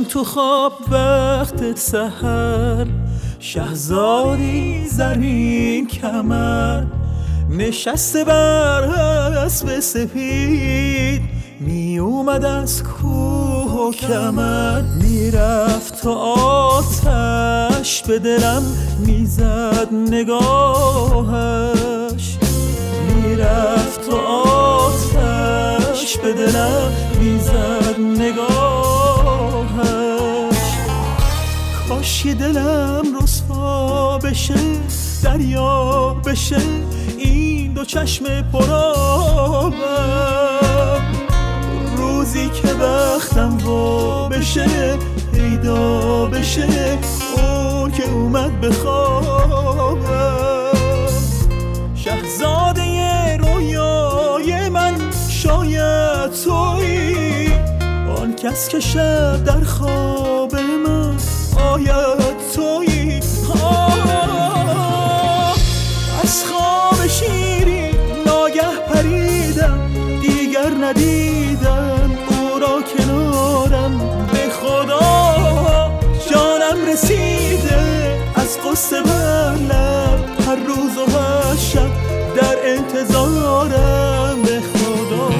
تو خواب وقت سحر، شهزادی زرین کمر نشسته بر اسب سپید، می اومد از کوه و کمر. میرفت تو آتش به دلم میزد نگاهش، میرفت تو آتش به دلم میزد نگاهش. کاش یه دلم رسوا بشه، دریا بشه این دو چشم پرآبم، روزی که بختم وا بشه، پیدا بشه اون که اومد به خوابم. شهزاده رویای من شاید تویی، آن کس که شب در خواب من آید تویی. از خواب شیری ناگه پریدم، دیگر ندیدم او را کنارم. به خدا جانم رسیده از قصه بر لب، هر روز و هر شب در انتظارم. به خدا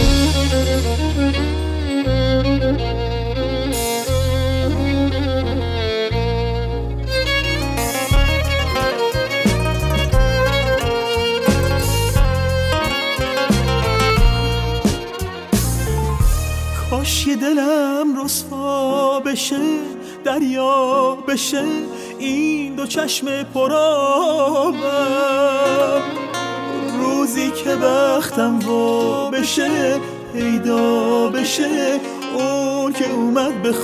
کاش یه دلم رسوا بشه، دریا بشه این دو چشم پرآبم، روزی که بختم وا بشه، پیدا بشه اون که اومد به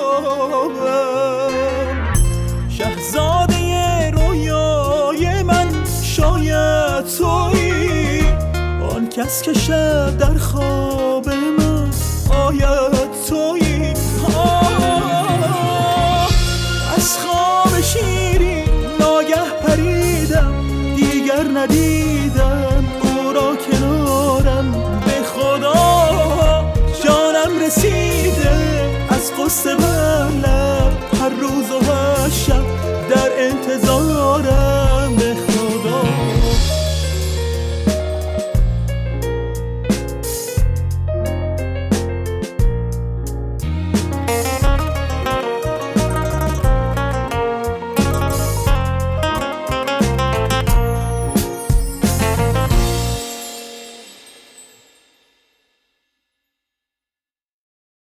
خوابم. شهزاده رویای من شاید تویی، آن کس که شب در خواب من آید